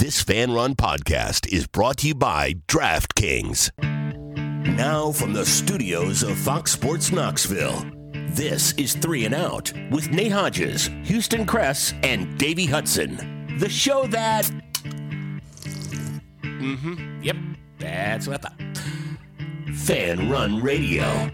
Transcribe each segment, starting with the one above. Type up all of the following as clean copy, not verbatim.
This fan-run podcast is brought to you by DraftKings. Now from the studios of Fox Sports Knoxville, this is 3 and Out with Nate Hodges, Houston Kress, and Davey Hudson. The show that... Yep, that's what I thought. Fan Run Radio.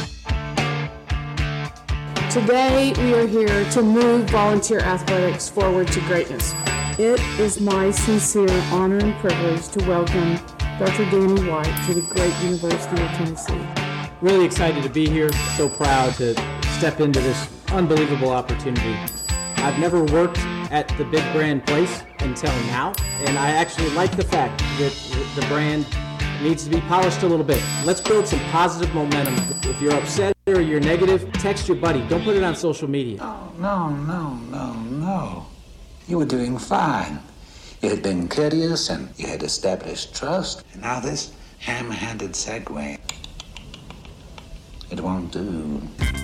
Today, we are here to move volunteer athletics forward to greatness. It is my sincere honor and privilege to welcome Dr. Danny White to the great University of Tennessee. Really excited to be here, so proud to step into this unbelievable opportunity. I've never worked at the big brand place until now, and I actually like the fact that the brand needs to be polished a little bit. Let's build some positive momentum. If you're upset or you're negative, text your buddy. Don't put it on social media. Oh, no. You were doing fine. You had been courteous and you had established trust. And now this ham-handed segue. It won't do.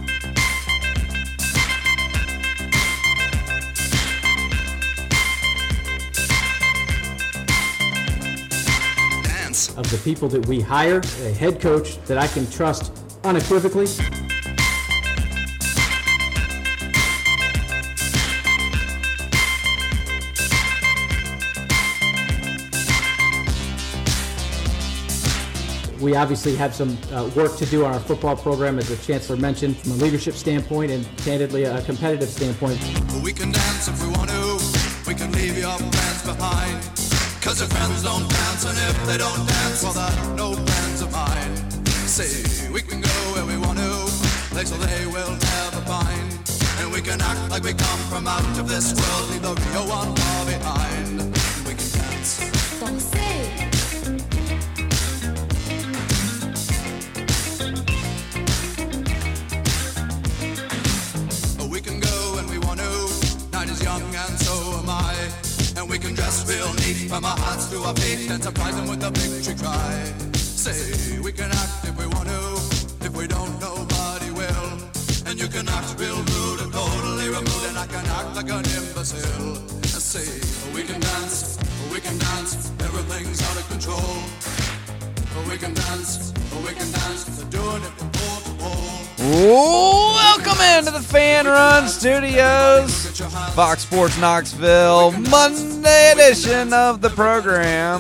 Of the people that we hire, a head coach that I can trust unequivocally. We obviously have some work to do on our football program, as the Chancellor mentioned, from a leadership standpoint and, candidly, a competitive standpoint. We can dance if we want to. We can leave your friends behind. Cause your friends don't dance, and if they don't dance, well, they're no friends of mine. Say, we can go where we want to, places they will never find. And we can act like we come from out of this world, leave the real one far behind. We can dance. We can go when we want to, night is young and so am I. And we can dress real neat from our hearts to our feet and surprise them with a victory cry. Say, we can act if we want to, if we don't, nobody will. And you can act real rude and totally removed, and I can act like an imbecile. I say, we can dance, everything's out of control. We can dance, they're doing it from pole to pole. Welcome into the Fan Run Studios, Fox Sports Knoxville, Monday edition of the program.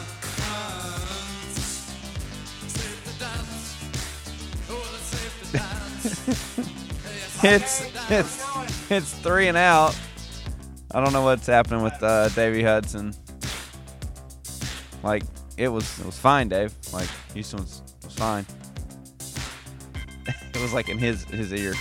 It's 3 and Out. I don't know what's happening with Davey Hudson. Like it was fine, Dave. Like Houston was fine. It was like in his ear.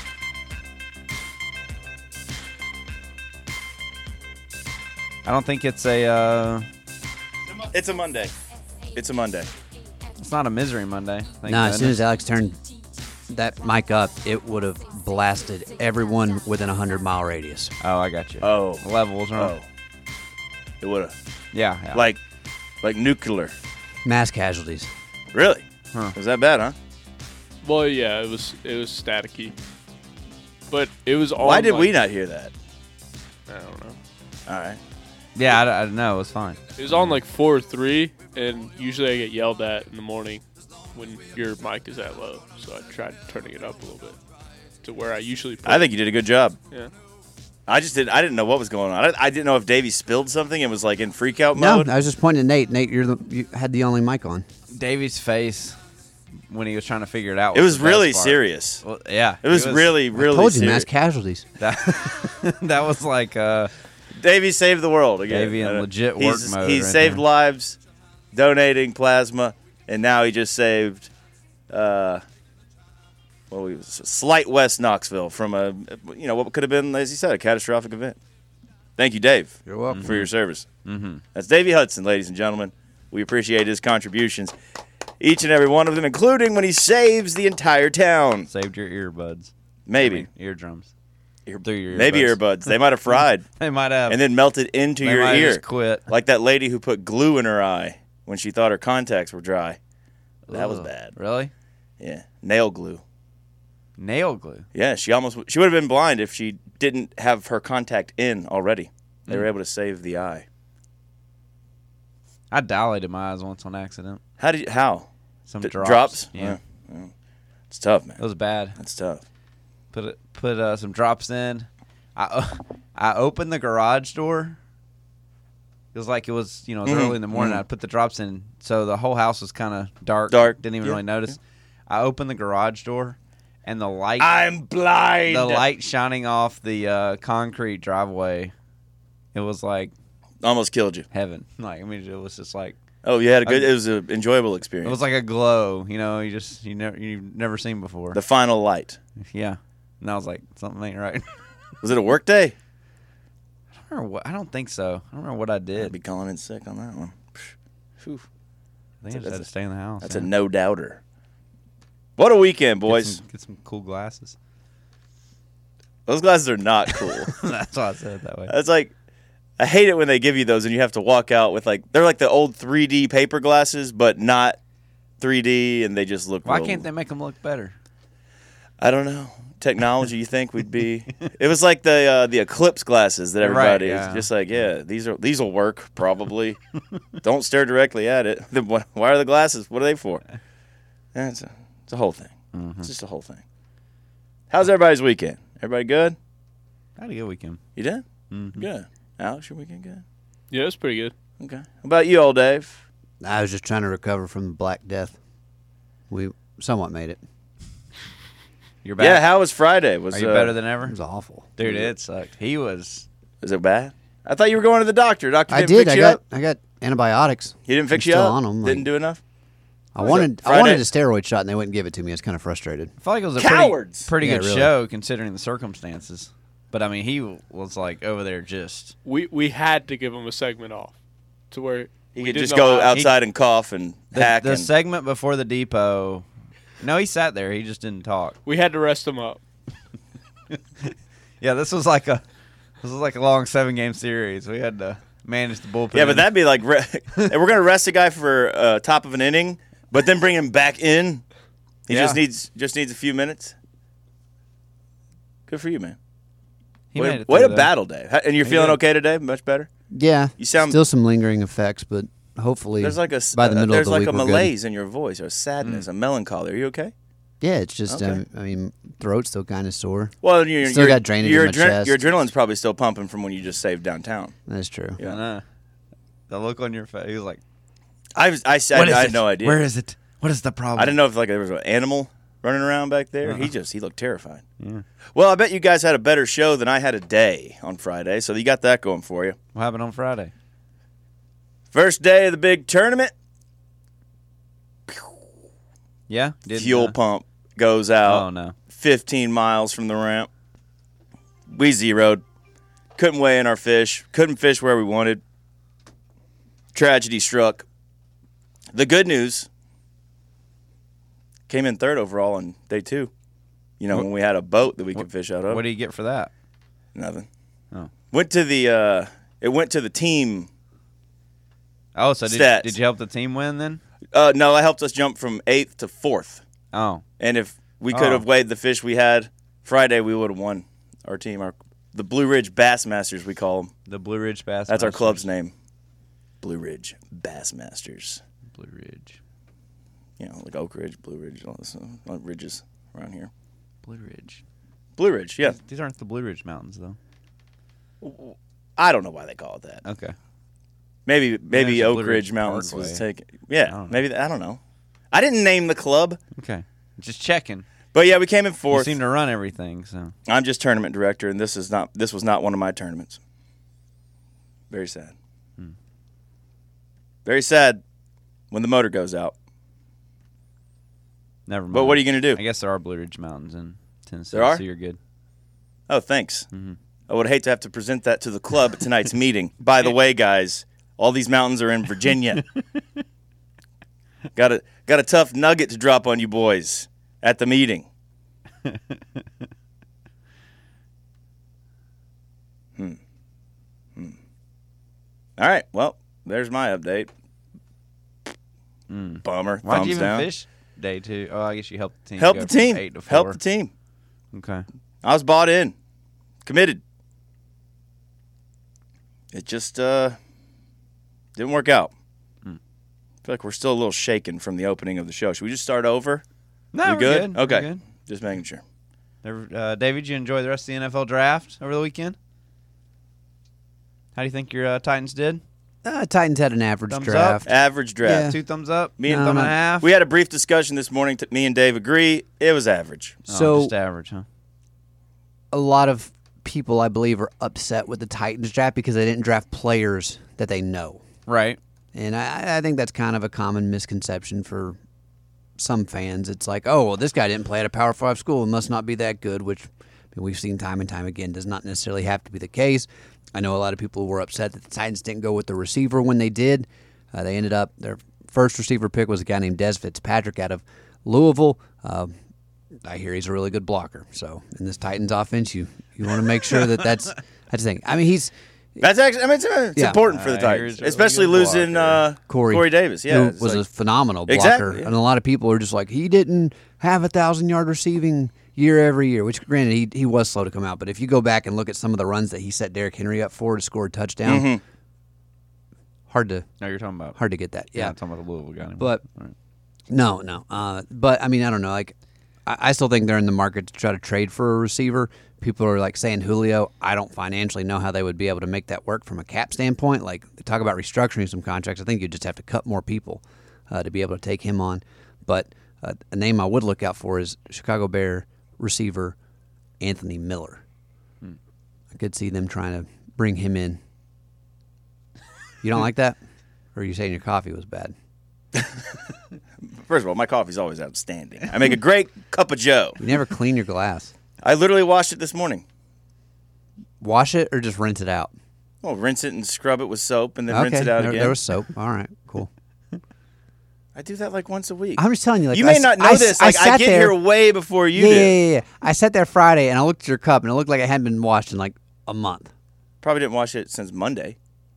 I don't think it's a... It's a Monday. It's not a misery Monday. No, as soon as Alex turned that mic up, it would have blasted everyone within a 100-mile radius. Oh, I got you. Oh. The level was wrong. Oh. It would have. Yeah. Like nuclear. Mass casualties. Really? Huh. Was that bad, huh? Well, yeah, it was staticky, but it was all. Why did we not hear that? I don't know. All right. Yeah, I don't know. It was fine. It was on like 4-3, and usually I get yelled at in the morning when your mic is that low. So I tried turning it up a little bit to where I usually put I think you did a good job. Yeah. I didn't know what was going on. I didn't know if Davey spilled something and was like in freak out mode. No, I was just pointing to Nate. Nate, you had the only mic on. Davy's face when he was trying to figure it out. It was the best really part. serious. Well, yeah. It was really I told you, serious. mass casualties. That was like Davey saved the world again. Davey in legit work mode. He right saved there. lives, donating plasma, and now he just saved Slight West Knoxville from what could have been, as you said, a catastrophic event. Thank you, Dave. You're welcome. For your service. Mm-hmm. That's Davey Hudson, ladies and gentlemen. We appreciate his contributions, each and every one of them, including when he saves the entire town. Saved your earbuds. Maybe. Eardrums. Through your maybe earbuds. They might have fried. They might have. And then melted into They your might have ear. just quit. Like that lady who put glue in her eye when she thought her contacts were dry. That was bad. Really? Yeah. Nail glue. Nail glue? Yeah, she would have been blind if she didn't have her contact in already. They were able to save the eye. I dilated my eyes once on accident. How? Some Drops? Yeah. It's tough, man. It was bad. That's tough. Put some drops in. I opened the garage door. It was like it was early in the morning. I put the drops in, so the whole house was kind of dark. Didn't even really notice. Yeah. I opened the garage door, and the light. I'm blind. The light shining off the concrete driveway. It was like almost killed you. Heaven. Like, I mean, it was just like. Oh, you had it was an enjoyable experience. It was like a glow. You've never seen before. The final light. Yeah. And I was like, something ain't right. Was it a work day? I don't think so. I don't remember what I did. I'd be calling in sick on that one. Whew. I think I just had to stay in the house. That's a no-doubter. What a weekend, boys. Get some cool glasses. Those glasses are not cool. That's why I said it that way. That's like, I hate it when they give you those and you have to walk out with they're like the old 3D paper glasses, but not 3D, and they just look Why can't they make them look better? I don't know. Technology, you think we'd be? It was like the Eclipse glasses that everybody is just like, these will work probably. Don't stare directly at it. Why are the glasses? What are they for? Yeah, it's a whole thing. It's just a whole thing. How's everybody's weekend? Everybody good? I had a good weekend. You did? Mm-hmm. Good. Alex, your weekend good? Yeah, it was pretty good. Okay. How about you, old Dave? I was just trying to recover from the Black Death. We somewhat made it. You're back? Yeah, how was Friday? Are you better than ever? It was awful. Dude, it sucked. He was. Is it bad? I thought you were going to the doctor. Doctor didn't fix you up? I got antibiotics. He didn't fix you still up? on them. Didn't do enough? I wanted a steroid shot, and they wouldn't give it to me. I was kind of frustrated. I felt like it was a pretty good show considering the circumstances. But, I mean, he was, like, over there just... We had to give him a segment off to where he could just go outside and cough and hack. The segment before the depot... No, he sat there. He just didn't talk. We had to rest him up. Yeah, this was like a long 7-game series. We had to manage the bullpen. Yeah, but that'd be like we're going to rest a guy for top of an inning, but then bring him back in. He just needs a few minutes. Good for you, man. Way to battle, Dave. And you're feeling okay today? Much better? Yeah. You sound still some lingering effects, but hopefully by the middle of the week, there's like a malaise in your voice, or a sadness, a melancholy. Are you okay? Yeah, it's just throat's still kind of sore. Well, still got drainage in my chest. Your adrenaline's probably still pumping from when you just saved downtown. That's true. Yeah. The look on your face, he was like, I had no idea. Where is it? What is the problem? I didn't know if there was an animal running around back there. He looked terrified. Yeah. Well, I bet you guys had a better show than I had a day on Friday, so you got that going for you. What happened on Friday? First day of the big tournament. Yeah? Fuel pump goes out. Oh, no. 15 miles from the ramp. We zeroed. Couldn't weigh in our fish. Couldn't fish where we wanted. Tragedy struck. The good news, came in third overall on day 2. When we had a boat that we could fish out of. What do you get for that? Nothing. Oh. It went to the team. Oh, so did you help the team win then? No, I helped us jump from 8th to 4th. Oh. And if we could have weighed the fish we had Friday, we would have won. Our team, the Blue Ridge Bassmasters, we call them. The Blue Ridge Bassmasters. That's our club's name. Blue Ridge Bassmasters. Blue Ridge. Like Oak Ridge, Blue Ridge, all this ridges around here. Blue Ridge. Blue Ridge, yeah. These aren't the Blue Ridge Mountains, though. I don't know why they call it that. Okay. Maybe Oak Ridge Mountains was taken. Yeah, maybe. I don't know. I didn't name the club. Okay. Just checking. But yeah, we came in 4th. You seem to run everything, so. I'm just tournament director, and this was not one of my tournaments. Very sad. Very sad when the motor goes out. Never mind. But what are you going to do? I guess there are Blue Ridge Mountains in Tennessee, there are? so you're good. Oh, thanks. Mm-hmm. I would hate to have to present that to the club at tonight's meeting. By the way, guys, all these mountains are in Virginia. Got a tough nugget to drop on you boys at the meeting. All right, well, there's my update. Bummer. Why'd you even down. fish day 2? Oh, I guess you helped the team. Help the team. 8 to 4. Help the team. Okay. I was bought in. Committed. It just didn't work out. feel like we're still a little shaken from the opening of the show. Should we just start over? No, we we're good? We're Okay. good. Just making sure. David, did you enjoy the rest of the NFL draft over the weekend? How do you think your Titans did? Titans had an average Thumbs draft. Average draft. Yeah. 2 thumbs up? Me and thumb and a half? We had a brief discussion this morning. Me and Dave agree. It was average. So just average, huh? a lot of people, I believe, are upset with the Titans draft because they didn't draft players that they know. Right. And I think that's kind of a common misconception for some fans. It's like, oh, well, this guy didn't play at a Power 5 school and must not be that good, which we've seen time and time again does not necessarily have to be the case. I know a lot of people were upset that the Titans didn't go with the receiver when they did. They ended up, their first receiver pick was a guy named Des Fitzpatrick out of Louisville. I hear he's a really good blocker. So in this Titans offense, you want to make sure that's the thing. I mean, That's actually. I mean, it's important for the Titans, especially losing Corey Davis. Yeah, who was a phenomenal blocker. Exactly, yeah. And a lot of people are just like, he didn't have 1,000-yard receiving year every year. Which, granted, he was slow to come out. But if you go back and look at some of the runs that he set Derrick Henry up for to score a touchdown, hard to. No, you're talking about. Hard to get that. Yeah, I'm talking about the Louisville guy. But right. no. But I mean, I don't know. Like, I still think they're in the market to try to trade for a receiver. People are like saying Julio. I don't financially know how they would be able to make that work from a cap standpoint. Like, they talk about restructuring some contracts. I think you just have to cut more people to be able to take him on. But a name I would look out for is Chicago Bear receiver Anthony Miller. I could see them trying to bring him in. You don't like that? Or are you saying your coffee was bad? First of all, my coffee's always outstanding. I make a great cup of joe. You never clean your glass. I literally washed it this morning. Wash it or just rinse it out? Well, rinse it and scrub it with soap and then rinse it out again. There was soap. All right, cool. I do that like once a week. I'm just telling you. Like, you may not know this. Like, I get here way before you do. Yeah. I sat there Friday and I looked at your cup and it looked like it hadn't been washed in like a month. Probably didn't wash it since Monday.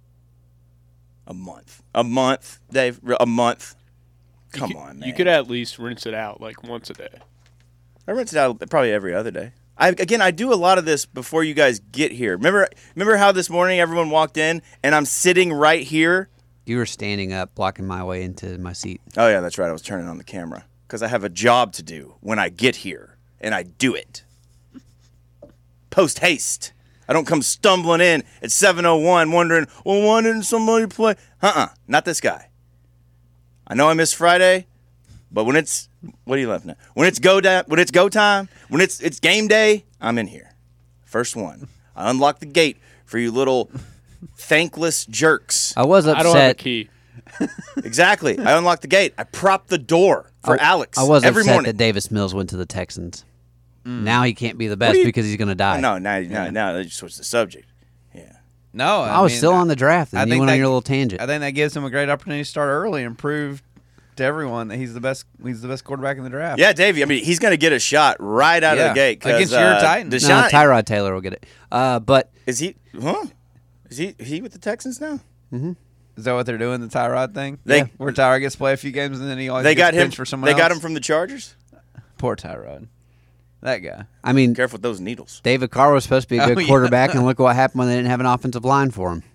A month, Dave. A month. Come on, man. You could at least rinse it out like once a day. I rinse it out probably every other day. I do a lot of this before you guys get here. Remember how this morning everyone walked in and I'm sitting right here? You were standing up, blocking my way into my seat. Oh, yeah, that's right. I was turning on the camera because I have a job to do when I get here, and I do it. Post haste. I don't come stumbling in at 7:01 wondering, well, why didn't somebody play? Not this guy. I know I missed Friday, but when it's what are you laughing at? When it's go time, when it's game day, I'm in here. First one. I unlock the gate for you little thankless jerks. I was upset. I don't have a key. Exactly. I unlocked the gate. I propped the door for Alex. I was every upset morning. that Davis Mills went to the Texans. Now he can't be the best because he's going to die. No, now they just switched the subject. Yeah. No, I was still on the draft, and you went on your little tangent. I think that gives him a great opportunity to start early and prove to everyone that he's the best quarterback in the draft. Yeah, Davey. I mean, he's going to get a shot right out of the gate against your Titans. No, Tyrod Taylor will get it. But is he? Huh? Is he with the Texans now? Mm-hmm. Is that what they're doing? The Tyrod thing? Where Tyrod gets to play a few games and then he always gets benched for someone else? They got him from the Chargers. Poor Tyrod. That guy. I mean, careful with those needles. David Carr was supposed to be a good quarterback, and look what happened when they didn't have an offensive line for him.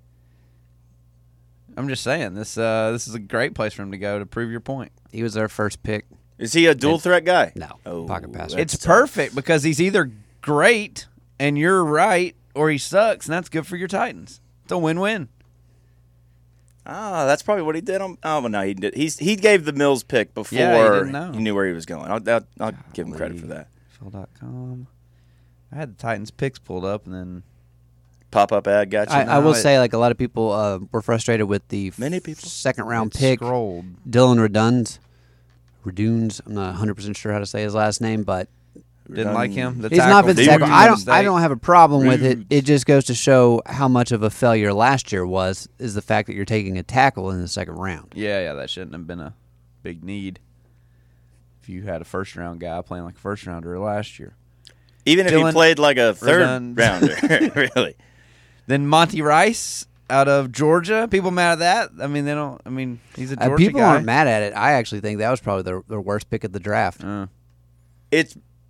I'm just saying this is a great place for him to go to prove your point. He was their first pick. Is he a dual threat guy? No, pocket passer. It's perfect because he's either great and you're right, or he sucks, and that's good for your Titans. It's a win-win. That's probably what he did. No, he did. He gave the Mills pick before he knew where he was going. I'll give him credit for that. NFL.com. I had the Titans picks pulled up, and then pop-up ad got you. I will say, like, a lot of people were frustrated with the second-round pick, scrolled. Dylan Radunes. I'm not 100% sure how to say his last name, but didn't like him. He's not the tackle. I don't have a problem with it. It just goes to show how much of a failure last year is the fact that you're taking a tackle in the second round. Yeah, that shouldn't have been a big need if you had a first-round guy playing like a first-rounder last year. Even if he played like a third-rounder, really. Then Monty Rice out of Georgia. People mad at that? I mean, they don't. I mean, he's a Georgia guy. People aren't mad at it. I actually think that was probably their worst pick of the draft. It's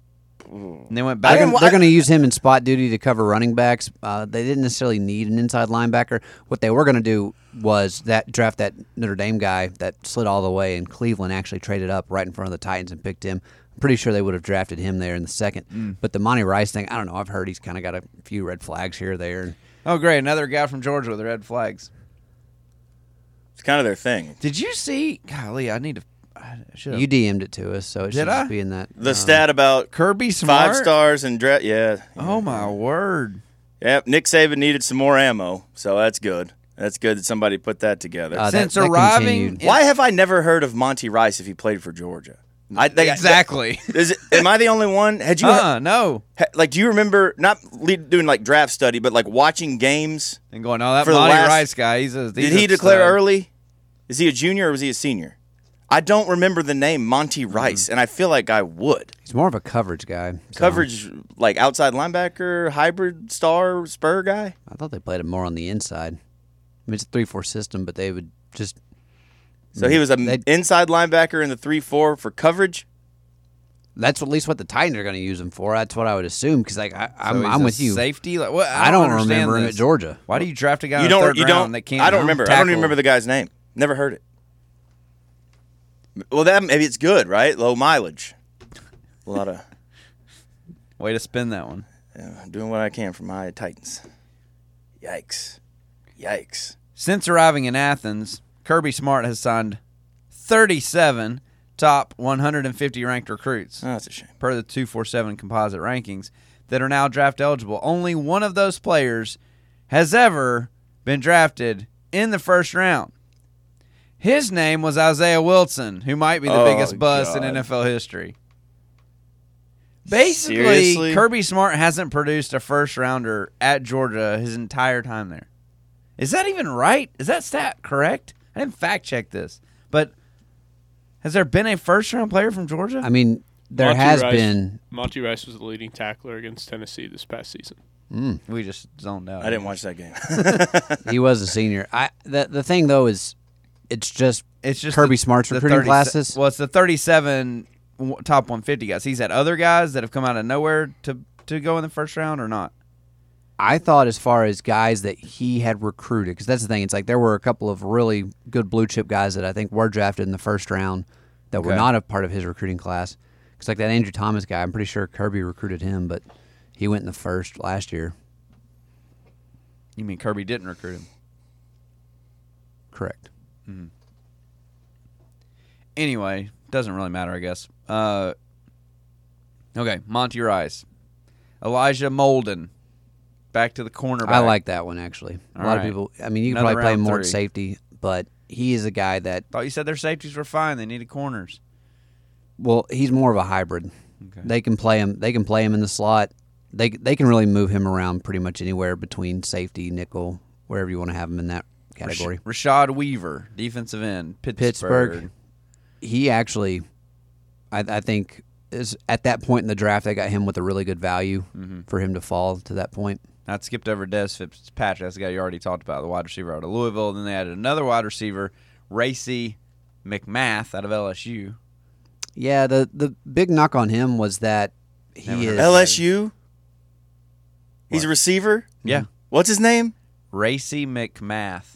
And they went back. They're going to use him in spot duty to cover running backs. They didn't necessarily need an inside linebacker. What they were going to do was draft that Notre Dame guy that slid all the way, and Cleveland actually traded up right in front of the Titans and picked him. I'm pretty sure they would have drafted him there in the second. But the Monty Rice thing, I don't know. I've heard he's kind of got a few red flags here or there. Oh, great. Another guy from Georgia with red flags. It's kind of their thing. Did you see? Golly, I should have. You DM'd it to us, so it should just be in that. The stat about Kirby Smart? 5 stars and yeah. Oh, my word. Yep, Nick Saban needed some more ammo, so that's good. That's good that somebody put that together. Since arriving... Why have I never heard of Monty Rice if he played for Georgia? Exactly. Am I the only one? Had you? No. Do you remember not doing like draft study, but like watching games and going, "Oh, that Monty Rice guy." Did he declare early? Is he a junior or was he a senior? I don't remember the name Monty Rice, and I feel like I would. He's more of a coverage guy. So. Coverage, like outside linebacker, hybrid star, spur guy. I thought they played him more on the inside. I mean, it's a 3-4 system, but they would just. So he was an inside linebacker in the 3-4 for coverage? That's at least what the Titans are going to use him for. That's what I would assume, because I'm with you. Safety? Like, what? I don't remember him at Georgia. Why do you draft a guy in the third round that can't I don't remember. tackle? I don't even remember the guy's name. Never heard it. Well, maybe it's good, right? Low mileage. A lot of... Way to spin that one. Yeah, doing what I can for my Titans. Yikes. Since arriving in Athens, Kirby Smart has signed 37 top 150 ranked recruits. Oh, that's a shame. Per the 247 composite rankings that are now draft eligible. Only one of those players has ever been drafted in the first round. His name was Isaiah Wilson, who might be the biggest bust in NFL history. Basically, Seriously? Kirby Smart hasn't produced a first-rounder at Georgia his entire time there. Is that even right? Is that stat correct? I didn't fact-check this. But has there been a first-round player from Georgia? I mean, there has been. Monty Rice was the leading tackler against Tennessee this past season. We just zoned out. I didn't watch that game. He was a senior. The thing, though, is it's just Kirby Smart's recruiting classes. Well, it's the 37 top 150 guys. He's had other guys that have come out of nowhere to go in the first round or not? I thought as far as guys that he had recruited, because that's the thing. It's like there were a couple of really good blue-chip guys that I think were drafted in the first round that were not a part of his recruiting class. Because like that Andrew Thomas guy, I'm pretty sure Kirby recruited him, but he went in the first last year. You mean Kirby didn't recruit him? Correct. Mm-hmm. Anyway, doesn't really matter, I guess. Okay, Monty Rice. Elijah Molden. Back to the cornerback. I like that one, actually. A lot of people, I mean, you can probably play him more at safety, but he is a guy that... Thought you said their safeties were fine. They needed corners. Well, he's more of a hybrid. Okay. They can play him in the slot. They can really move him around pretty much anywhere between safety, nickel, wherever you want to have him in that category. Rashad Weaver, defensive end, Pittsburgh. He actually, I think, is at that point in the draft, they got him with a really good value for him to fall to that point. I skipped over Des Fitzpatrick. That's the guy you already talked about, the wide receiver out of Louisville. Then they added another wide receiver, Racey McMath out of LSU. Yeah, the big knock on him was that he is LSU. He's a receiver. Yeah. What's his name? Racey McMath.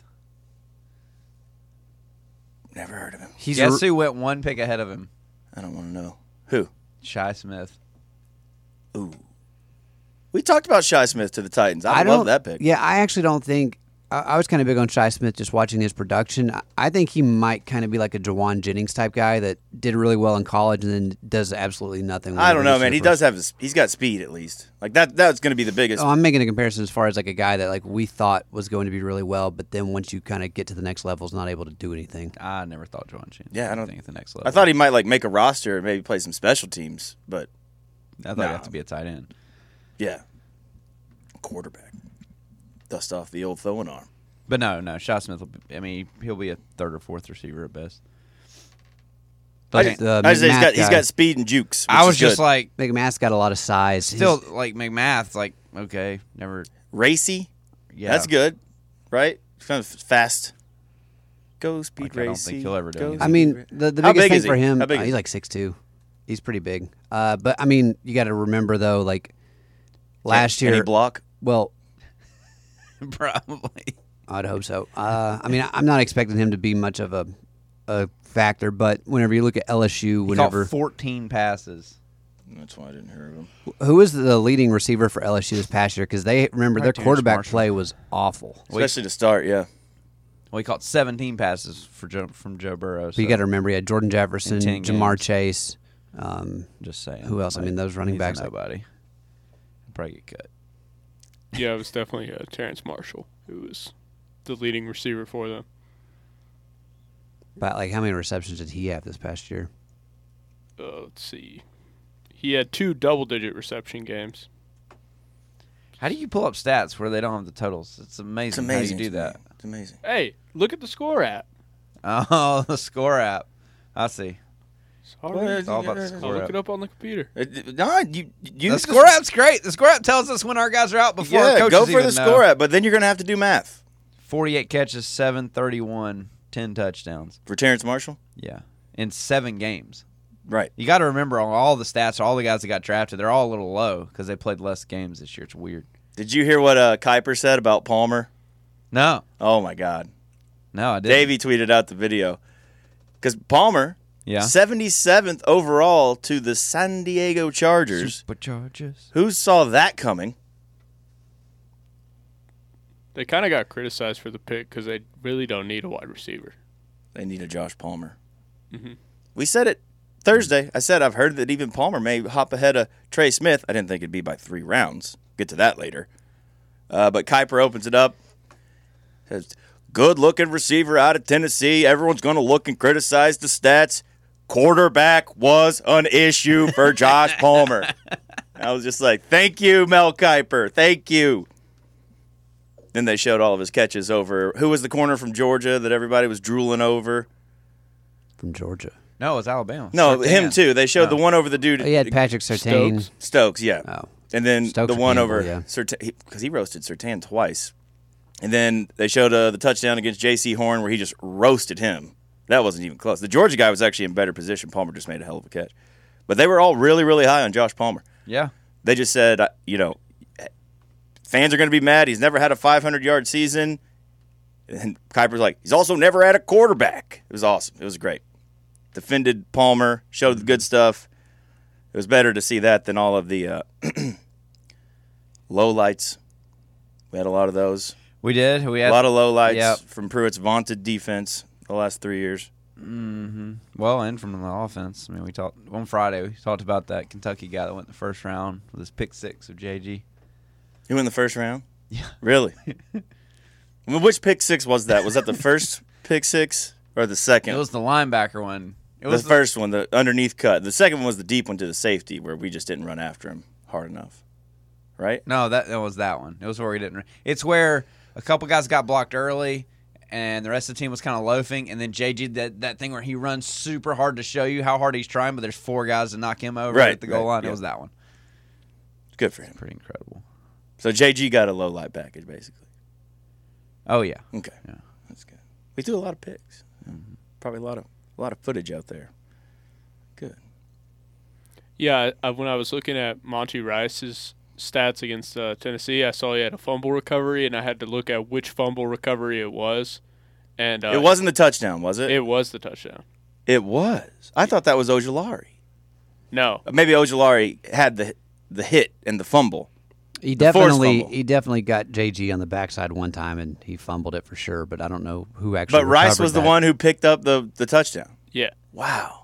Never heard of him. Guess who went one pick ahead of him? I don't want to know. Who? Shi Smith. Ooh. We talked about Shi Smith to the Titans. I love that pick. Yeah, I actually don't think I was kind of big on Shi Smith just watching his production. I think he might kind of be like a Jawan Jennings type guy that did really well in college and then does absolutely nothing. I don't know, man. He does have he's got speed at least. Like that's going to be the biggest. Oh, I'm making a comparison as far as like a guy that like we thought was going to be really well, but then once you kind of get to the next level, is not able to do anything. I never thought Jawan Jennings. Yeah, I don't think at the next level. I thought he might like make a roster and maybe play some special teams, but I thought he'd have to be a tight end. Yeah. Quarterback. Dust off the old throwing arm. But no, Shi Smith, he'll be a third or fourth receiver at best. But he's got speed and jukes. I was just like... McMath's got a lot of size. Still, like, McMath's like, okay, never... Racy? Yeah. That's good, right? Kind of fast. Go speed, Racy. I don't think he'll ever do anything. I mean, the biggest thing for him, he's like 6'2". He's pretty big. But, I mean, you got to remember, though, like, last year. Any block? Well, Probably. I'd hope so. I mean, I'm not expecting him to be much of a factor, but whenever you look at LSU, He caught 14 passes. That's why I didn't hear of him. who was the leading receiver for LSU this past year? Because they remember their Terrence quarterback Marshall. play was awful. Especially to start, yeah. Well, he caught 17 passes from Joe Burrow. But you got to remember, he had Jordan Jefferson, In 10 Jamar games. Chase. Just saying. Who else? I mean, those running he's a backs, like- Nobody. He'll probably get cut. Yeah, it was definitely Terrence Marshall who was the leading receiver for them. But like, how many receptions did he have this past year? Let's see. He had 2 double-digit reception games. How do you pull up stats where they don't have the totals? It's amazing, It's amazing how you do to me. that. It's amazing. Hey, look at the score app. Oh, the score app. I see. Sorry. It's all about the I'll score look app. it up on the computer. No, you The score app's great. The score app tells us when our guys are out before our Yeah, coaches go for even the know. score app, but then you're going to have to do math. 48 catches, 731, 10 touchdowns. For Terrence Marshall? Yeah. In 7 games. Right. You got to remember all the stats, all the guys that got drafted, they're all a little low because they played less games this year. It's weird. Did you hear what Kuiper said about Palmer? No. Oh, my God. No, I didn't. Davey tweeted out the video. Because Palmer, Yeah. 77th overall to the San Diego Chargers. Superchargers. Who saw that coming? They kind of got criticized for the pick because they really don't need a wide receiver. They need a Josh Palmer. Mm-hmm. We said it Thursday. I said I've heard that even Palmer may hop ahead of Trey Smith. I didn't think it'd be by 3 rounds. Get to that later. But Kuiper opens it up. Says, good-looking receiver out of Tennessee. Everyone's going to look and criticize the stats. Quarterback was an issue for Josh Palmer. I was just like, thank you, Mel Kiper. Thank you. Then they showed all of his catches over. Who was the corner from Georgia that everybody was drooling over? From Georgia. No, it was Alabama. No, Surtain. him too. They showed the one over the dude. Oh, he had Patrick Surtain. Stokes, yeah. Oh. And then Stokes the or one Campbell, over yeah. Surtain, because he roasted Surtain twice. And then they showed the touchdown against J.C. Horn where he just roasted him. That wasn't even close. The Georgia guy was actually in better position. Palmer just made a hell of a catch. But they were all really, really high on Josh Palmer. Yeah. They just said, fans are going to be mad. He's never had a 500-yard season. And Kuiper's like, he's also never had a quarterback. It was awesome. It was great. Defended Palmer, showed the good stuff. It was better to see that than all of the lowlights. We had a lot of those. We did. We had A lot of lowlights Yep. from Pruitt's vaunted defense the last 3 years. Well, and from the offense. I mean, we talked on Friday. We talked about that Kentucky guy that went in the first round with his pick 6 of JG. He went in the first round? Yeah. Really? I mean, which pick 6 was that? Was that the first pick 6 or the second? It was the linebacker one. It The was first one, the underneath cut. The second one was the deep one to the safety where we just didn't run after him hard enough. Right? No, that was that one. It was where we didn't. It's where a couple guys got blocked early, and the rest of the team was kind of loafing. And then JG that thing where he runs super hard to show you how hard he's trying, but there's 4 guys to knock him over Right, at the goal right, line. yeah. It was that one. Good for him. Pretty incredible. So JG got a low light package, basically. Oh yeah. Okay. Yeah. That's good. We threw a lot of picks. Probably a lot of footage out there. Good. Yeah, when I was looking at Monty Rice's stats against Tennessee, I saw he had a fumble recovery, and I had to look at which fumble recovery it was. And It wasn't the touchdown, was it? It was the touchdown. It was. I thought that was Ojulari. No. Maybe Ojulari had the hit and the fumble. He The forced definitely fumble. got JG on the backside one time, and he fumbled it for sure. But I don't know who actually. But Rice recovered was the that. one who picked up the touchdown. Yeah. Wow.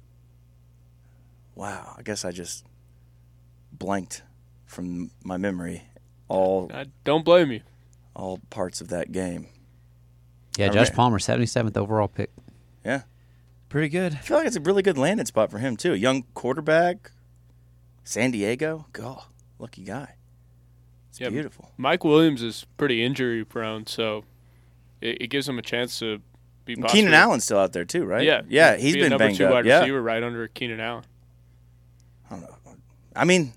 Wow. I guess I just blanked from my memory I don't blame you. all parts of that game. Yeah, I Josh re- Palmer, 77th overall pick. Yeah. Pretty good. I feel like it's a really good landing spot for him, too. Young quarterback, San Diego. God, lucky guy. It's Yeah, beautiful. Mike Williams is pretty injury prone, so it gives him a chance to be And possibly- Keenan Allen's still out there, too, right? Yeah. Yeah, he's be a been number banged 2 up. wide Yeah. receiver right under Keenan Allen. I don't know. I mean,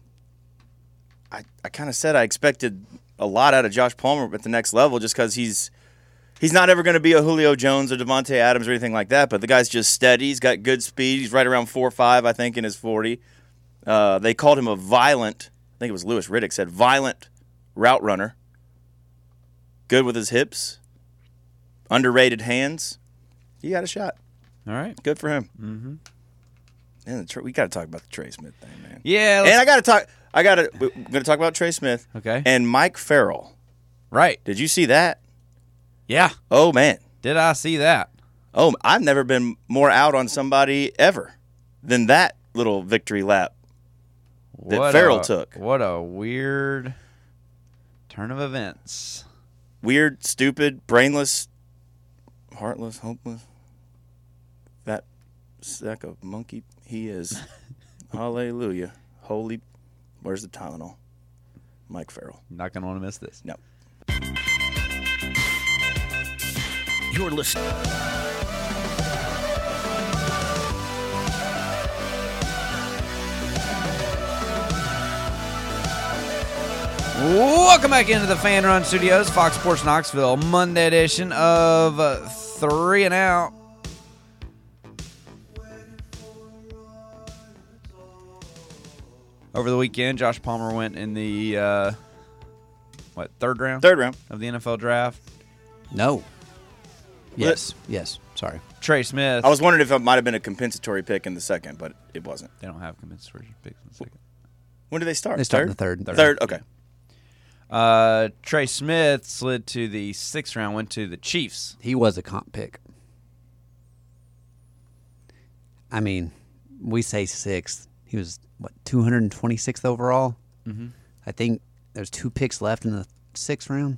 I kind of said I expected a lot out of Josh Palmer at the next level just because he's He's not ever going to be a Julio Jones or Devontae Adams or anything like that, but the guy's just steady. He's got good speed. He's right around 4.5, I think, in his 40. They called him a violent, I think it was Lewis Riddick said, violent route runner. Good with his hips. Underrated hands. He got a shot. All right. Good for him. Mm-hmm. And we got to talk about the Trey Smith thing, man. Yeah. And we're going to talk about Trey Smith. Okay. And Mike Farrell. Right. Did you see that? Yeah. Oh, man. Did I see that? Oh, I've never been more out on somebody ever than that little victory lap that Farrell took. What a weird turn of events. Weird, stupid, brainless, heartless, hopeless. That sack of monkey he is. Hallelujah. Holy. Where's the Tylenol? Mike Farrell. Not going to want to miss this. No. You're listening. Welcome back into the Fan Run Studios, Fox Sports Knoxville, Monday edition of 3 and Out. Over the weekend, Josh Palmer went in the third round? Third round of the NFL draft. No. Yes. Sorry. Trey Smith. I was wondering if it might have been a compensatory pick in the second, but it wasn't. They don't have compensatory picks in the second. When did they start? They start in the third. Third. Okay. Trey Smith slid to the 6th round, went to the Chiefs. He was a comp pick. I mean, we say 6th. He was, 226th overall? Mm-hmm. I think there's 2 picks left in the 6th round.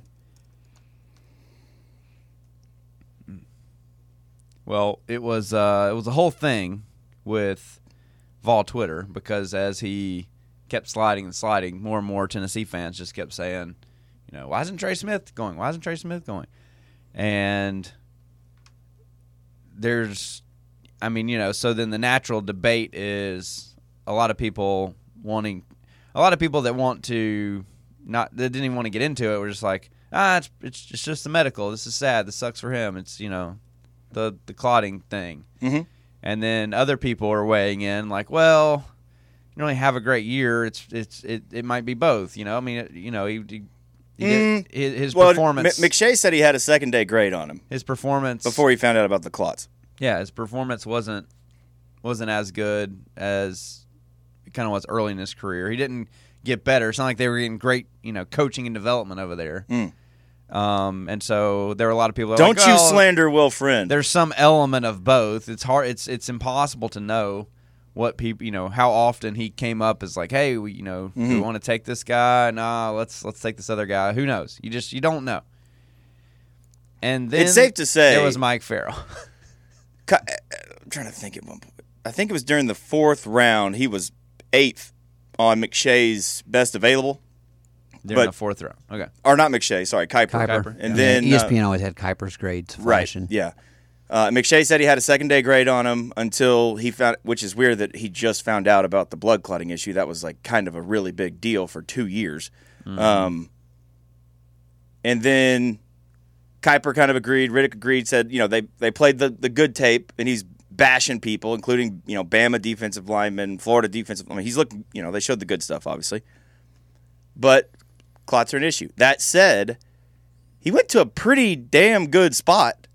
Well, it was a whole thing with Vol Twitter because as he kept sliding and sliding, more and more Tennessee fans just kept saying, why isn't Trey Smith going? Why isn't Trey Smith going? And so then the natural debate is a lot of people that want to that didn't even want to get into it were just like, it's just the medical. This is sad. This sucks for him. It's, the clotting thing. Mm-hmm. And then other people are weighing in like, well, you only have a great year. It might be both. He did, his performance. McShay said he had a second-day grade on him. His performance before he found out about the clots. Yeah, his performance wasn't as good as it kind of was early in his career. He didn't get better. It's not like they were getting great, coaching and development over there. Mm. And so there were a lot of people that don't you slander Will Friend. There's some element of both. It's hard. It's impossible to know what people, how often he came up as like, hey, we want to take this guy. Nah, let's take this other guy. Who knows? You don't know. And then it's safe to say it was Mike Farrell. I'm trying to think at one point. I think it was during the 4th round. He was 8th on McShay's best available. During the 4th round. Okay. Or not McShay, sorry, Kuiper. And then ESPN always had Kuiper's grades flashing. Right, yeah. McShay said he had a second-day grade on him until he found, which is weird that he just found out about the blood clotting issue. That was like kind of a really big deal for 2 years. Mm-hmm. And then Kuiper kind of agreed. Riddick agreed, said, they played the good tape, and he's bashing people, including, Bama defensive linemen, Florida defensive linemen. He's looking, they showed the good stuff, obviously. But clots are an issue. That said, he went to a pretty damn good spot.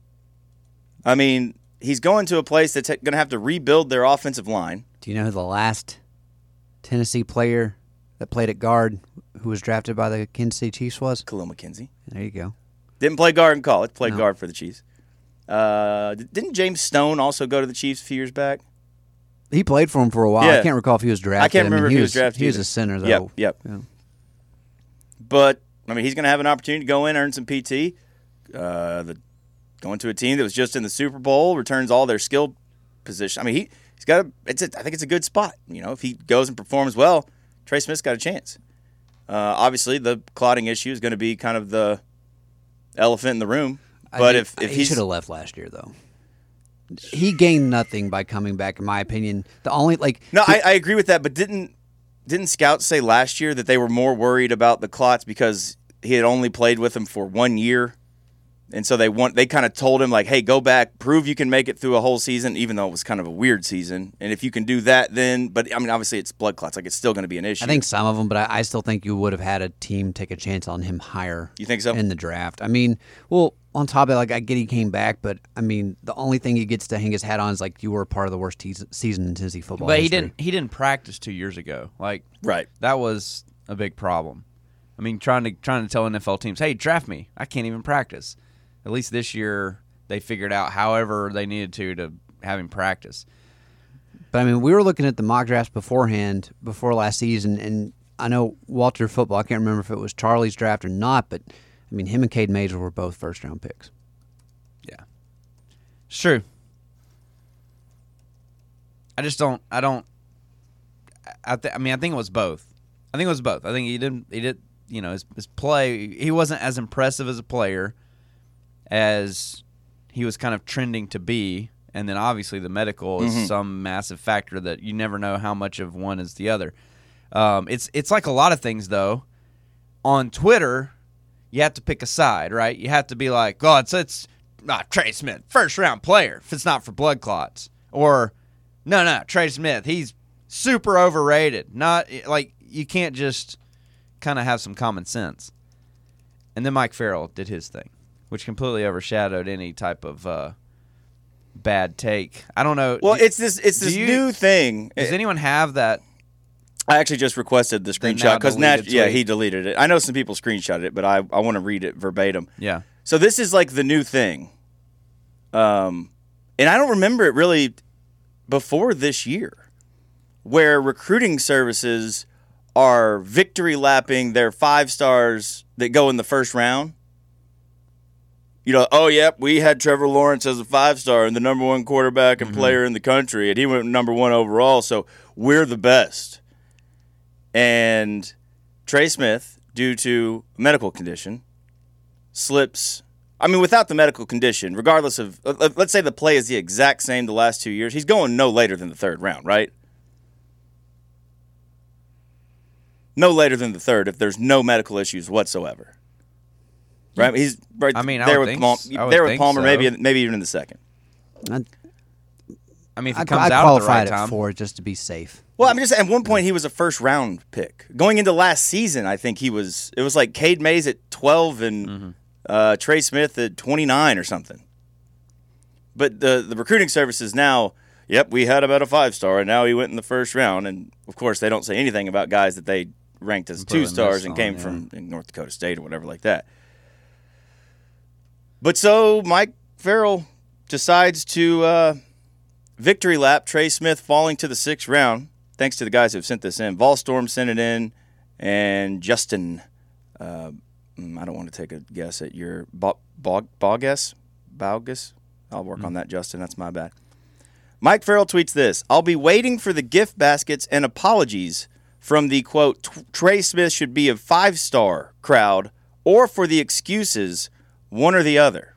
I mean, he's going to a place that's going to have to rebuild their offensive line. Do you know who the last Tennessee player that played at guard who was drafted by the Kansas City Chiefs was? Khalil McKenzie. There you go. Didn't play guard in college. Played guard for the Chiefs. Didn't James Stone also go to the Chiefs a few years back? He played for him for a while. Yeah. I can't recall if he was drafted. I can't remember if he was drafted. He was a center, though. Yep. Yeah. But, he's going to have an opportunity to go in, earn some PT. Going to a team that was just in the Super Bowl, returns all their skill position. He's got I think it's a good spot. If he goes and performs well, Trey Smith's got a chance. Obviously, the clotting issue is going to be kind of the elephant in the room. But if he should have left last year, though. He gained nothing by coming back, in my opinion. I agree with that. But didn't scouts say last year that they were more worried about the clots because he had only played with them for 1 year And so they kind of told him, like, hey, go back, prove you can make it through a whole season, even though it was kind of a weird season. And if you can do that, then – but, I mean, obviously it's blood clots. Like, it's still going to be an issue. I think some of them, but I still think you would have had a team take a chance on him higher. You think so? In the draft. I mean, well, on top of it, like, I get he came back, but, I mean, the only thing he gets to hang his hat on is, like, you were part of the worst season in Tennessee football history. He didn't practice 2 years ago. Like, right. That was a big problem. I mean, trying to tell NFL teams, hey, draft me. I can't even practice. At least this year, they figured out however they needed to have him practice. But, I mean, we were looking at the mock drafts beforehand, before last season, and I know Walter Football, I can't remember if it was Charlie's draft or not, but, I mean, him and Cade Major were both first-round picks. Yeah. It's true. I think it was both. I think he did, you know, his play, he wasn't as impressive as a player as he was kind of trending to be, and then obviously the medical is some massive factor that you never know how much of one is the other. It's like a lot of things, though. On Twitter, you have to pick a side, right? You have to be like, oh, it's Trey Smith, first-round player, if it's not for blood clots. Or, no, Trey Smith, he's super overrated. Not like you can't just kind of have some common sense. And then Mike Farrell did his thing, which completely overshadowed any type of bad take. I don't know. Well, it's this new thing. Does anyone have that? I actually just requested the screenshot because he deleted it. I know some people screenshotted it, but I want to read it verbatim. Yeah. So this is like the new thing. And I don't remember it really before this year, where recruiting services are victory lapping their 5 stars that go in the first round. You know, oh, yep, we had Trevor Lawrence as a 5-star and the number 1 quarterback and player in the country, and he went number 1 overall, so we're the best. And Trey Smith, due to a medical condition, slips. I mean, without the medical condition, regardless of, let's say the play is the exact same the last 2 years, he's going no later than the 3rd round, right? No later than the 3rd if there's no medical issues whatsoever. Right? He's right there with Palmer, maybe even in the 2nd. I mean, if he comes out at the right time. 4 just to be safe. Well, I'm just at one point he was a first-round pick. Going into last season, I think it was like Cade Mays at 12 and Trey Smith at 29 or something. But the recruiting services now, yep, we had about a 5-star, and now he went in the first round. And, of course, they don't say anything about guys that they ranked as 2-stars and came from North Dakota State or whatever like that. But so Mike Farrell decides to victory lap Trey Smith falling to the 6th round, thanks to the guys who have sent this in. Volstorm sent it in, and Justin, I don't want to take a guess at your Baugus? I'll work on that, Justin. That's my bad. Mike Farrell tweets this: I'll be waiting for the gift baskets and apologies from the, quote, Trey Smith should be a 5-star crowd, or for the excuses, one or the other.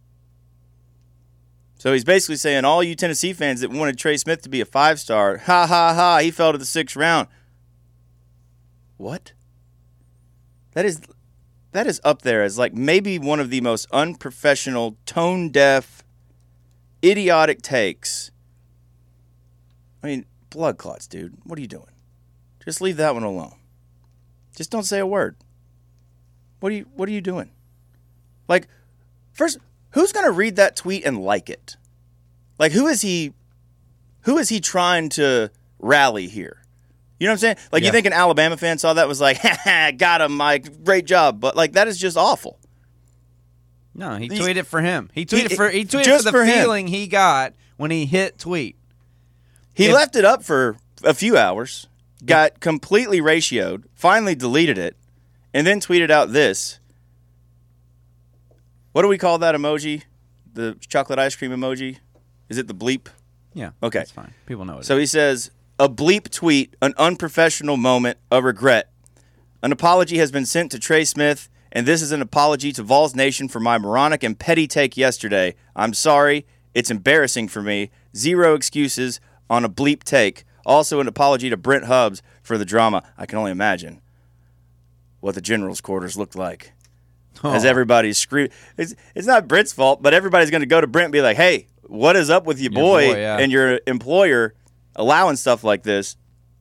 So he's basically saying, all you Tennessee fans that wanted Trey Smith to be a 5-star, ha, ha, ha, he fell to the 6th round. What? That is up there as like maybe one of the most unprofessional, tone-deaf, idiotic takes. I mean, blood clots, dude. What are you doing? Just leave that one alone. Just don't say a word. What are you doing? Like, first, who's going to read that tweet and like it? Like, who is he trying to rally here? You know what I'm saying? Like, You think an Alabama fan saw that was like, ha, got him, Mike, great job. But, like, that is just awful. No, he tweeted for him. He tweeted for the feeling he got when he hit tweet. He left it up for a few hours, got completely ratioed, finally deleted it, and then tweeted out this. What do we call that emoji? The chocolate ice cream emoji? Is it the bleep? Yeah. Okay. That's fine. People know it. So he says, a bleep tweet, an unprofessional moment, a regret. An apology has been sent to Trey Smith, and this is an apology to Vols Nation for my moronic and petty take yesterday. I'm sorry. It's embarrassing for me. 0 excuses on a bleep take. Also an apology to Brent Hubbs for the drama. I can only imagine what the general's quarters looked like as everybody's screaming. It's not Brent's fault, but everybody's going to go to Brent and be like, hey, what is up with your boy and your employer allowing stuff like this?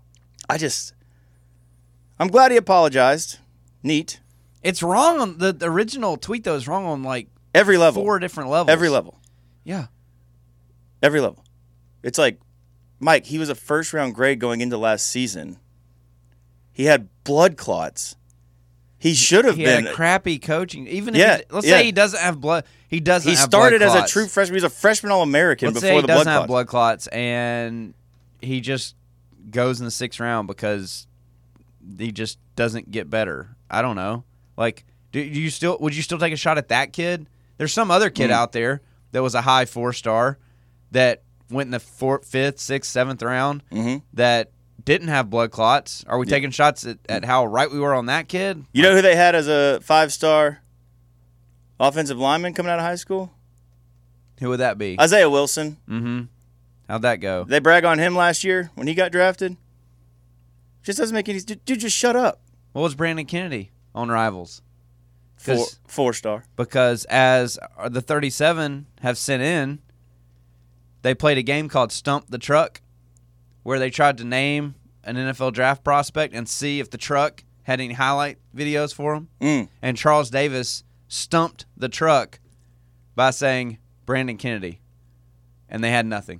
I'm glad he apologized. Neat. It's wrong on the original tweet, though, is wrong on like every level. 4 different levels. Every level. Yeah. Every level. It's like, Mike, he was a first-round grade going into last season. He had blood clots. He should have been. He had crappy coaching. Even if let's say he doesn't have blood, he doesn't. He have started blood as clots. a true freshman. He was a freshman All-American Let's before say the blood clots. He doesn't have blood clots, and he just goes in the 6th round because he just doesn't get better. I don't know. Like, would you still take a shot at that kid? There's some other kid out there that was a high 4-star that went in the 4th, 5th, 6th, 7th round that didn't have blood clots. Are we taking shots at how right we were on that kid? You know who they had as a 5-star offensive lineman coming out of high school? Who would that be? Isaiah Wilson. Mm-hmm. How'd that go? They brag on him last year when he got drafted. Just doesn't make any. Dude, just shut up. What was Brandon Kennedy on Rivals? 4-star. Because as the 37 have sent in, they played a game called Stump the Truck, where they tried to name an NFL draft prospect and see if the truck had any highlight videos for him. And Charles Davis stumped the truck by saying Brandon Kennedy, and they had nothing.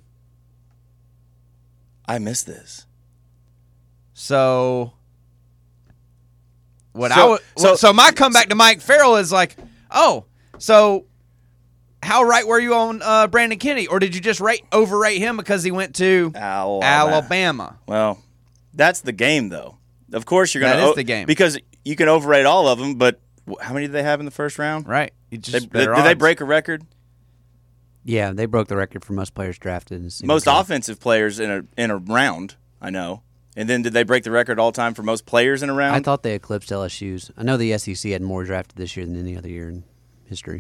I missed this. So my comeback to Mike Farrell is like, so how right were you on Brandon Kennedy, or did you just overrate him because he went to Alabama? Well, that's the game, though. Of course, you're going to. That is the game because you can overrate all of them. But how many did they have in the first round? Right. Did they break a record? Yeah, they broke the record for most players drafted in a single most draft. Offensive players in a round. I know. And then did they break the record all time for most players in a round? I thought they eclipsed LSU's. I know the SEC had more drafted this year than any other year in history.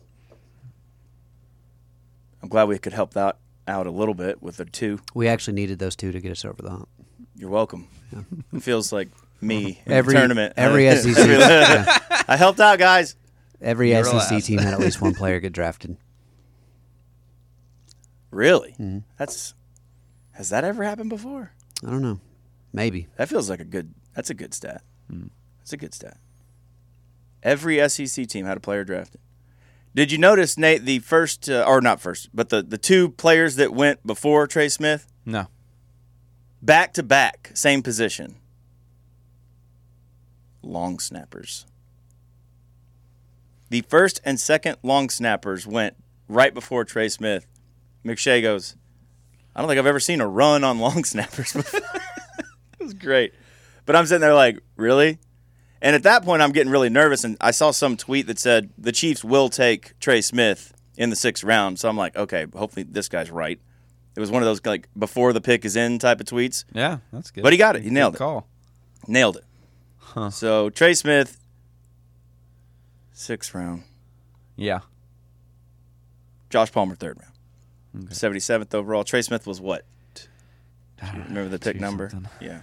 I'm glad we could help that out a little bit with the 2. We actually needed those 2 to get us over the hump. You're welcome. Yeah. It feels like me in every the tournament. Every SEC. Yeah. I helped out, guys. Every SEC team had at least one player get drafted. Really? Mm-hmm. Has that ever happened before? I don't know. Maybe. That feels like that's a good stat. That's a good stat. Every SEC team had a player drafted. Did you notice, Nate, the first, or not first, but the 2 players that went before Trey Smith? No. Back to back, same position. Long snappers. The first and second long snappers went right before Trey Smith. McShay goes, I don't think I've ever seen a run on long snappers before. It was great. But I'm sitting there like, really? And at that point, I'm getting really nervous, and I saw some tweet that said the Chiefs will take Trey Smith in the 6th round. So I'm like, okay, hopefully this guy's right. It was one of those like before the pick is in type of tweets. Yeah, that's good. But he got it. He nailed it. Call. Nailed it. Huh. So Trey Smith, 6th round. Yeah. Josh Palmer, 3rd round. Okay. 77th overall. Trey Smith was what? Do you remember the pick number? Something. Yeah.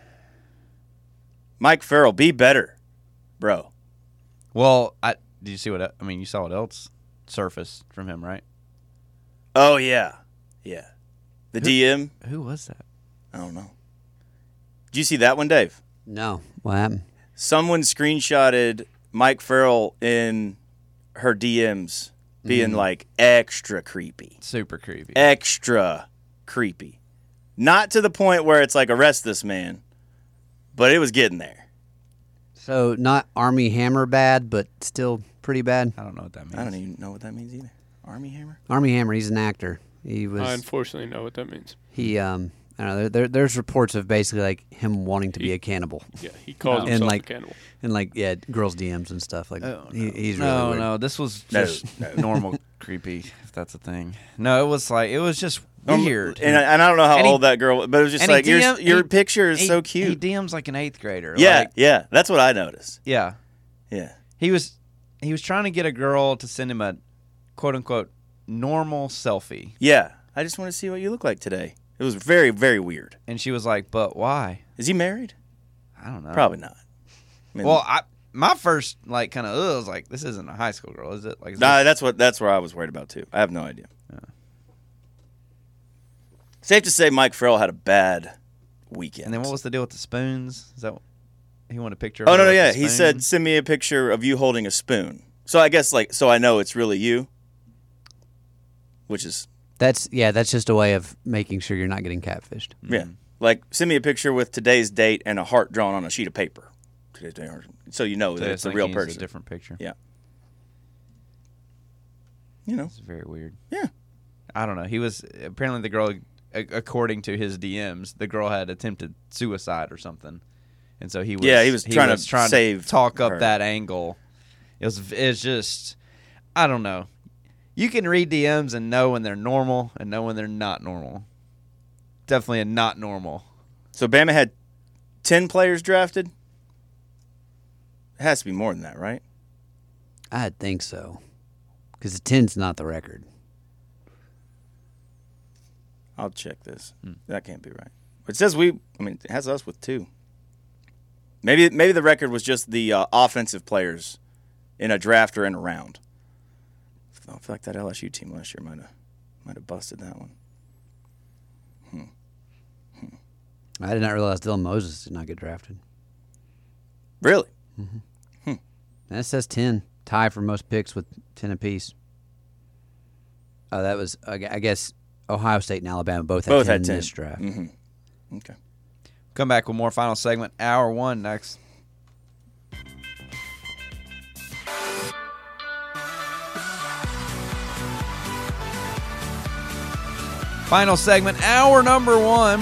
Mike Farrell, be better, bro. Well, did you see what? I mean, you saw what else surfaced from him, right? Oh yeah, yeah. The DM. Who was that? I don't know. Did you see that one, Dave? No. What happened? Someone screenshotted Mike Farrell in her DMs being like extra creepy. Super creepy. Extra creepy. Not to the point where it's like, arrest this man, but it was getting there. So not Army Hammer bad, but still pretty bad? I don't know what that means. I don't even know what that means either. Army Hammer? Army Hammer, he's an actor. He was. I unfortunately know what that means. He, I don't know, there's reports of basically like him wanting to be a cannibal. Yeah, he calls himself a cannibal. And like, yeah, girls' DMs and stuff. Like, he's really weird. No, this was just normal creepy, if that's a thing. No, it was just weird. And I don't know how old that girl was, but it was just like, your picture is so cute. He DMs like an 8th grader. Yeah, like, yeah, that's what I noticed. Yeah. Yeah. He was trying to get a girl to send him a quote-unquote normal selfie. Yeah. I just want to see what you look like today. It was very, very weird. And she was like, but why? Is he married? I don't know. Probably not. I mean, well, my first like kind of was like, this isn't a high school girl, is it? Like, Nah, that's where I was worried about too. I have no idea. Yeah. Safe to say, Mike Farrell had a bad weekend. And then what was the deal with the spoons? Is that what, he wanted a picture? Of no, yeah. He said, "Send me a picture of you holding a spoon." So I guess so I know it's really you. Which is that's just a way of making sure you're not getting catfished. Yeah, like send me a picture with today's date and a heart drawn on a sheet of paper. Today's date, so you know that it's a real person. A different picture. Yeah. It's very weird. Yeah. I don't know. He was apparently the girl, according to his DMs, the girl had attempted suicide or something, and so he was trying to talk up that angle. It's just, I don't know. You can read DMs and know when they're normal and know when they're not normal. Definitely a not normal. So Bama had 10 players drafted? It has to be more than that, right? I'd think so. Because the 10's not the record. I'll check this. That can't be right. It says it has us with 2. Maybe the record was just the offensive players in a draft or in a round. I feel like that LSU team last year might have busted that one. I did not realize Dylan Moses did not get drafted. Really? Mm-hmm. And it says 10. Tie for most picks with 10 apiece. Oh, that was, I guess, Ohio State and Alabama both had 10 in this draft. Mm-hmm. Okay. Come back with more final segment. Hour 1 next. Final segment, hour number 1.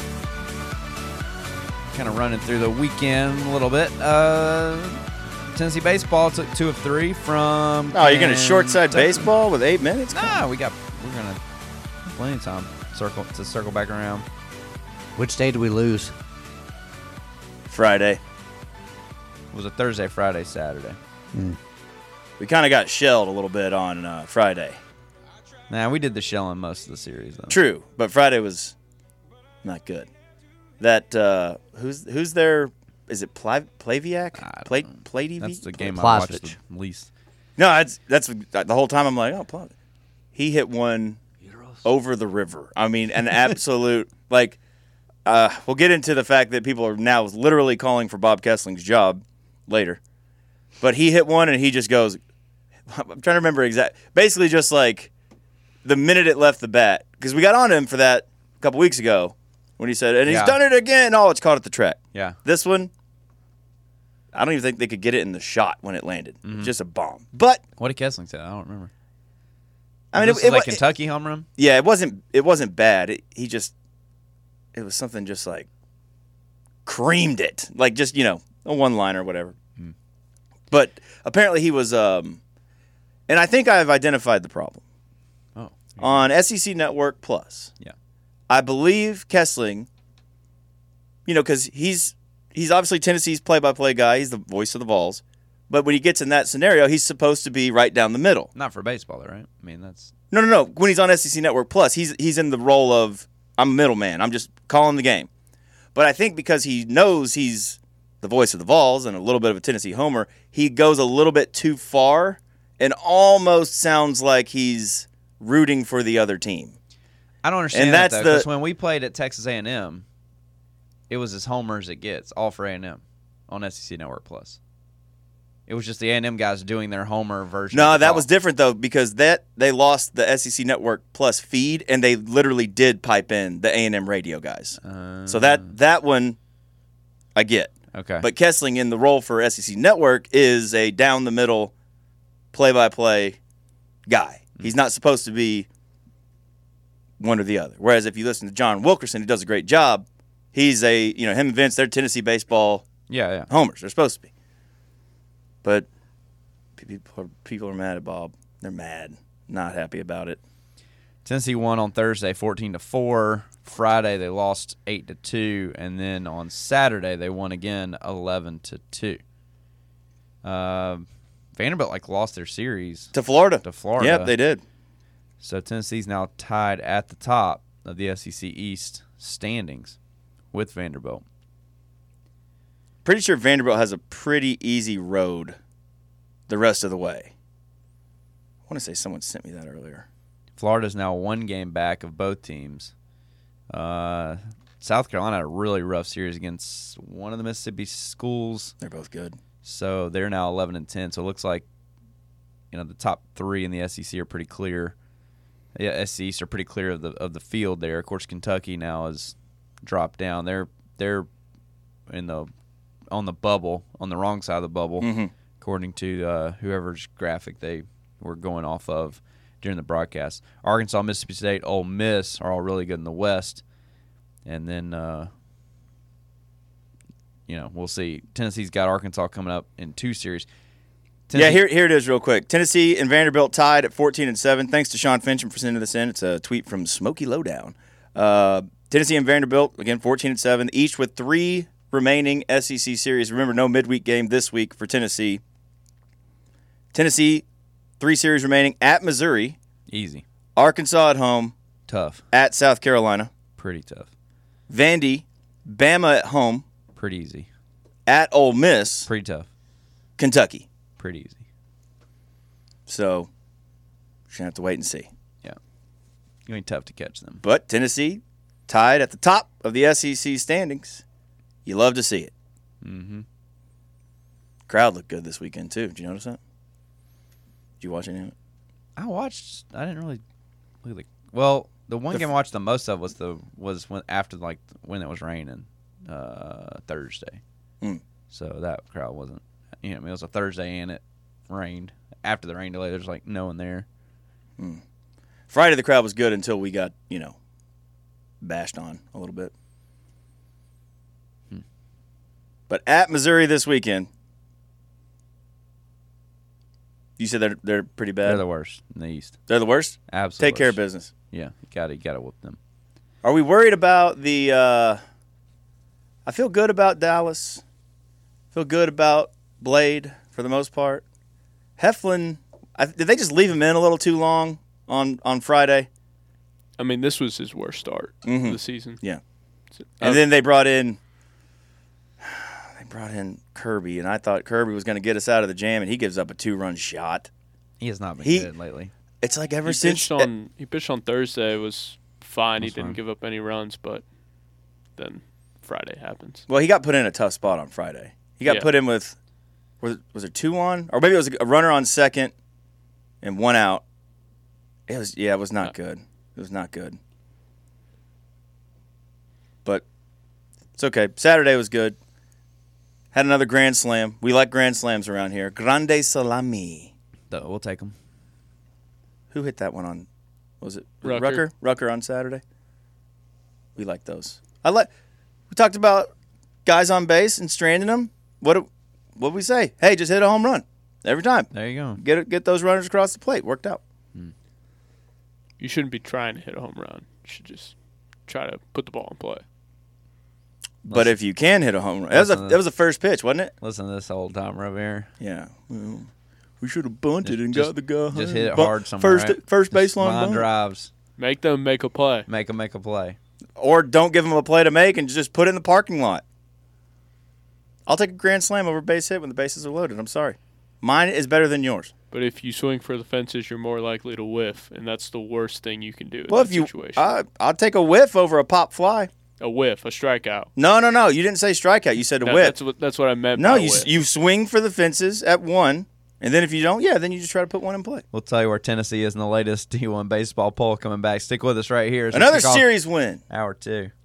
Kind of running through the weekend a little bit. Tennessee baseball took 2 of 3 from. Oh, you're going to short side baseball with 8 minutes? Nah, we're going to plenty of time to circle back around. Which day did we lose? Friday. It was a Thursday, Friday, Saturday. We kind of got shelled a little bit on Friday. Nah, we did the shelling most of the series, though. True, but Friday was not good. That who's there? Is it Plaviak? Plavy? That's the game I watched the least. No, that's the whole time I'm like, oh, Plaviak. He hit one over the river. I mean, an absolute like. We'll get into the fact that people are now literally calling for Bob Kessling's job later, but he hit one and he just goes. I'm trying to remember exact. Basically, just like. The minute it left the bat, because we got on him for that a couple weeks ago when he said, and he's done it again. Oh, it's caught at the track. Yeah. This one, I don't even think they could get it in the shot when it landed. Just a bomb. But what did Kessling say? I don't remember. I mean, it was like Kentucky home run. Yeah, it wasn't bad. It was something just like creamed it, like just a one-liner or whatever. But apparently he was, and I think I've identified the problem. On SEC Network Plus. Yeah. I believe Kessling, because he's obviously Tennessee's play-by-play guy. He's the voice of the Vols. But when he gets in that scenario, he's supposed to be right down the middle. Not for baseball, though, right? I mean, that's... No. When he's on SEC Network Plus, he's in the role of, I'm a middleman. I'm just calling the game. But I think because he knows he's the voice of the Vols and a little bit of a Tennessee homer, he goes a little bit too far and almost sounds like he's rooting for the other team. I don't understand that, though, because when we played at Texas A&M, it was as homer as it gets, all for A&M on SEC Network Plus. It was just the A&M guys doing their homer version. No, that was different, though, because they lost the SEC Network Plus feed, and they literally did pipe in the A&M radio guys. So that one, I get. Okay. But Kessling in the role for SEC Network is a down-the-middle play-by-play guy. He's not supposed to be one or the other. Whereas if you listen to John Wilkerson, who does a great job, he's him and Vince, they're Tennessee baseball homers. They're supposed to be. But people are mad at Bob. They're mad. Not happy about it. Tennessee won on Thursday 14-4. Friday they lost 8-2. And then on Saturday they won again 11-2. Vanderbilt lost their series to Florida. Yep, they did. So Tennessee's now tied at the top of the SEC East standings with Vanderbilt. pretty sure Vanderbilt has a pretty easy road the rest of the way. I want to say someone sent me that earlier. Florida's now 1 game back of both teams. South Carolina had a really rough series against one of the Mississippi schools. They're both good. So they're now 11-10. So it looks like, the top 3 in the SEC are pretty clear. Yeah, SEC East are pretty clear of the field there. Of course, Kentucky now has dropped down. They're on the bubble, on the wrong side of the bubble, according to whoever's graphic they were going off of during the broadcast. Arkansas, Mississippi State, Ole Miss are all really good in the West. And then, we'll see. Tennessee's got Arkansas coming up in 2 series. Yeah, here it is real quick. Tennessee and Vanderbilt tied at 14-7. Thanks to Sean Fincham for sending this in. It's a tweet from Smokey Lowdown. Tennessee and Vanderbilt, again, 14-7, each with 3 remaining SEC series. Remember, no midweek game this week for Tennessee. Tennessee, 3 series remaining at Missouri. Easy. Arkansas at home. Tough. At South Carolina. Pretty tough. Vandy, Bama at home. Pretty easy. At Ole Miss. Pretty tough. Kentucky. Pretty easy. So, we're going to have to wait and see. Yeah. It ain't tough to catch them. But Tennessee tied at the top of the SEC standings. You love to see it. Mm-hmm. Crowd looked good this weekend, too. Did you notice that? Did you watch any of it? I didn't really look at the one game I watched the most of was when it was raining Thursday. So that crowd wasn't. It was a Thursday and it rained. After the rain delay, there's no one there. Friday the crowd was good until we got bashed on a little bit. But at Missouri this weekend, you said they're pretty bad. They're the worst in the East. They're the worst? Absolutely. Take care of business. Yeah, you gotta whoop them. Are we worried about the? I feel good about Dallas. Feel good about Blade for the most part. Heflin, did they just leave him in a little too long on Friday? I mean, this was his worst start of the season. Yeah, and then they brought in Kirby, and I thought Kirby was going to get us out of the jam, and he gives up a 2-run shot. He has not been good lately. It's like ever he since he pitched on Thursday, it was fine. He didn't give up any runs, but then Friday happens. Well, he got put in a tough spot on Friday. He got put in with was it 2 on, or maybe it was a runner on second and 1 out. It was not good. It was not good. But it's okay. Saturday was good. Had another grand slam. We like grand slams around here. Grande salami. We'll take them. Who hit that one on? Was it Rucker? Rucker on Saturday. We like those. We talked about guys on base and stranding them. What we say? Hey, just hit a home run every time. There you go. Get those runners across the plate. Worked out. You shouldn't be trying to hit a home run. You should just try to put the ball in play. But if you can hit a home run, that was the first pitch, wasn't it? Listen to this old timer over here. Yeah. Well, we should have bunted and got the guy. Just hit it hard somewhere. First baseline line drives. Make them make a play. Make them make a play. Or don't give them a play to make and just put it in the parking lot. I'll take a grand slam over a base hit when the bases are loaded. I'm sorry. Mine is better than yours. But if you swing for the fences, you're more likely to whiff, and that's the worst thing you can do in Well, that situation. I'll take a whiff over a pop fly. A whiff, a strikeout. No. You didn't say strikeout. You said a whiff. That's what I meant. No, by you whiff. you swing for the fences at 1, and then if you don't, then you just try to put 1 in play. We'll tell you where Tennessee is in the latest D1 baseball poll coming back. Stick with us right here. Another series win. Hour 2.